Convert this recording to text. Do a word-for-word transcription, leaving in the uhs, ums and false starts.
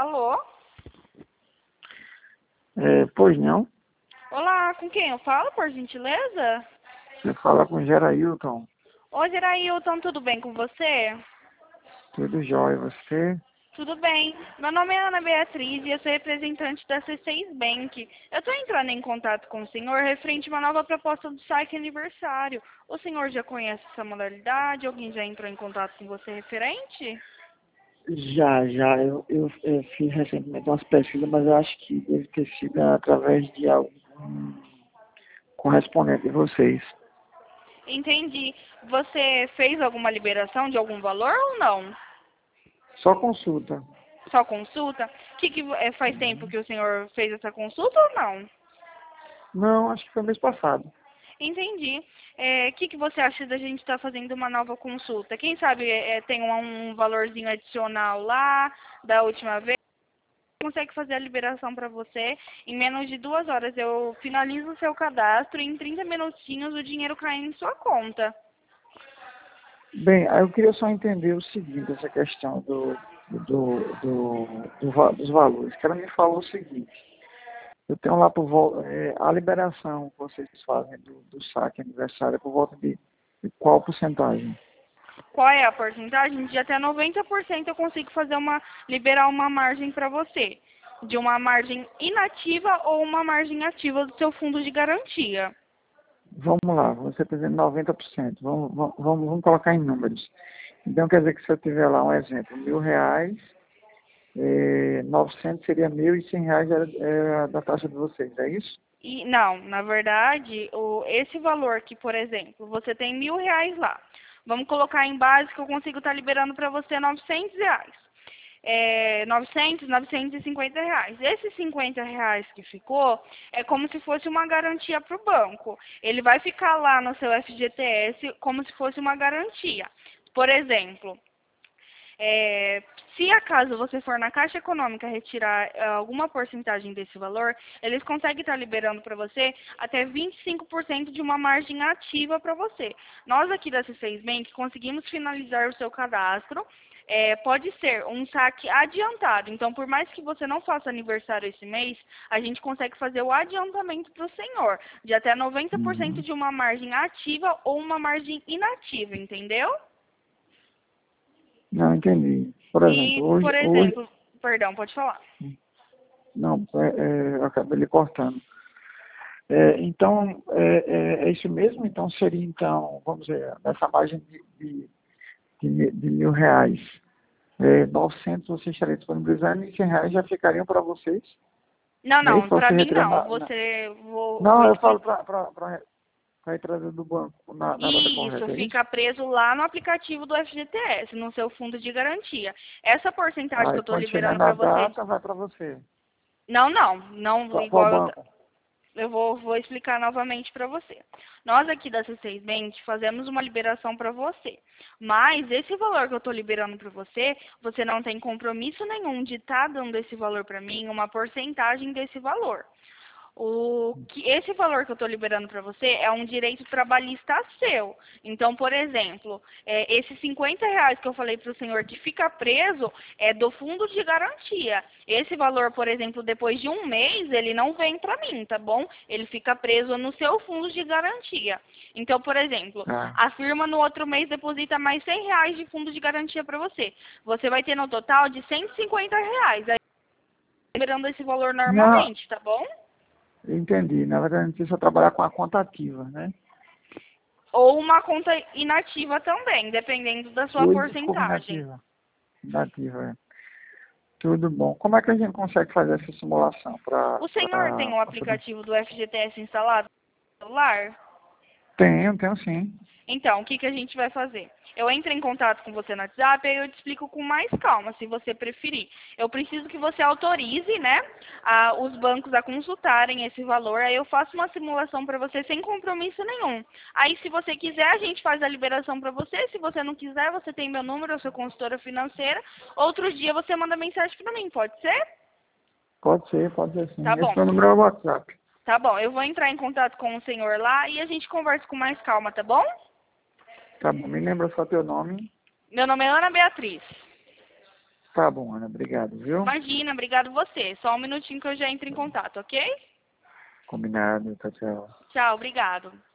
Alô? É, pois não. Olá, com quem eu falo, por gentileza? Você fala com Gerailton. Oi, Gerailton, tudo bem com você? Tudo jóia. Você? Tudo bem. Meu nome é Ana Beatriz e eu sou representante da C seis Bank. Eu estou entrando em contato com o senhor referente a uma nova proposta do saque aniversário. O senhor já conhece essa modalidade? Alguém já entrou em contato com você referente? Já, já. Eu, eu, eu fiz recentemente umas pesquisas, mas eu acho que deve ter sido através de algum correspondente de vocês. Entendi. Você fez alguma liberação de algum valor ou não? Só consulta. Só consulta? Que que é, faz tempo que o senhor fez essa consulta ou não? Não, acho que foi mês passado. Entendi. O é, que, que você acha da gente estar tá fazendo uma nova consulta? Quem sabe é, tem um, um valorzinho adicional lá da última vez? Consegue fazer a liberação para você em menos de duas horas. Eu finalizo o seu cadastro e em trinta minutinhos o dinheiro cai em sua conta. Bem, aí eu queria só entender o seguinte, essa questão do, do, do, do va- dos valores. Que ela me falou o seguinte. Eu tenho lá por volta, é, a liberação que vocês fazem do, do saque aniversário é por volta de, de qual porcentagem? Qual é a porcentagem? De até noventa por cento eu consigo fazer uma, liberar uma margem para você. De uma margem inativa ou uma margem ativa do seu fundo de garantia. Vamos lá, você está dizendo noventa por cento. Vamos, vamos, vamos vamos colocar em números. Então quer dizer que se eu tiver lá um exemplo, mil reais, é, novecentos seria mil e cem reais era, era da taxa de vocês, é isso? E, não, na verdade, o, esse valor que, por exemplo, você tem mil reais lá. Vamos colocar em base que eu consigo estar liberando para você novecentos reais. É, novecentos, novecentos e cinquenta reais. Esses cinquenta reais que ficou é como se fosse uma garantia para o banco. Ele vai ficar lá no seu F G T S como se fosse uma garantia. Por exemplo, é, se acaso você for na Caixa Econômica retirar é, alguma porcentagem desse valor, eles conseguem estar liberando para você até vinte e cinco por cento de uma margem ativa para você. Nós aqui da C seis Bank conseguimos finalizar o seu cadastro. É, pode ser um saque adiantado. Então, por mais que você não faça aniversário esse mês, a gente consegue fazer o adiantamento para o senhor, de até noventa por cento Uhum. de uma margem ativa ou uma margem inativa, entendeu? Não, entendi. Por exemplo, E, hoje, por hoje exemplo, perdão, pode falar. não, é, é, eu acabei lhe cortando. É, então, é, é, é isso mesmo? Então seria, então, vamos dizer, nessa margem de, de, de, mi- de mil reais, é, novecentos vocês estariam disponibilizando e cem reais já ficariam para vocês? Não, É isso não, para para você mim retirar não. na, na- Você, vou, vou Não, eu falo explicar. para a entrada do banco na, na data Isso, correta, é isso? fica preso lá no aplicativo do F G T S, no seu fundo de garantia. Essa porcentagem que eu Aí estou quando chegar liberando na para você... data, vai para você. Não, não, não Para o igual eu, banco. eu vou, vou explicar novamente para você. Nós aqui da C seis Bank fazemos uma liberação para você. Mas esse valor que eu estou liberando para você, você não tem compromisso nenhum de estar dando esse valor para mim, uma porcentagem desse valor. O que esse valor que eu estou liberando para você é um direito trabalhista seu. Então, por exemplo, é, esses cinquenta reais que eu falei para o senhor que fica preso é do fundo de garantia. Esse valor, por exemplo, depois de um mês, ele não vem para mim, tá bom? Ele fica preso no seu fundo de garantia. Então, por exemplo, Tá. a firma no outro mês deposita mais cem reais de fundo de garantia para você. Você vai ter no total de cento e cinquenta reais. Aí, liberando esse valor Não, normalmente, tá bom? entendi. Na verdade, a gente precisa trabalhar com a conta ativa, né? Ou uma conta inativa também, dependendo da sua Oi, desculpa, porcentagem. inativa. Inativa, é. Tudo bom. Como é que a gente consegue fazer essa simulação para... O senhor tem o aplicativo do F G T S instalado no celular? Tenho, tenho sim. Então, o que, que a gente vai fazer? Eu entro em contato com você no WhatsApp e eu te explico com mais calma, se você preferir. Eu preciso que você autorize, né, a, os bancos a consultarem esse valor, aí eu faço uma simulação para você sem compromisso nenhum. Aí, se você quiser, a gente faz a liberação para você. Se você não quiser, você tem meu número, eu sou consultora financeira. Outro dia você manda mensagem para mim, pode ser? Pode ser, pode ser Tá sim. Esse bom. meu número é o WhatsApp. Tá bom, eu vou entrar em contato com o senhor lá e a gente conversa com mais calma, tá bom? Tá bom. Me lembra só teu nome. Meu nome é Ana Beatriz. Tá bom, Ana, obrigado, viu? Imagina, obrigado você. Só um minutinho que eu já entro em contato, ok? Combinado, tchau, tchau. Tchau, obrigado.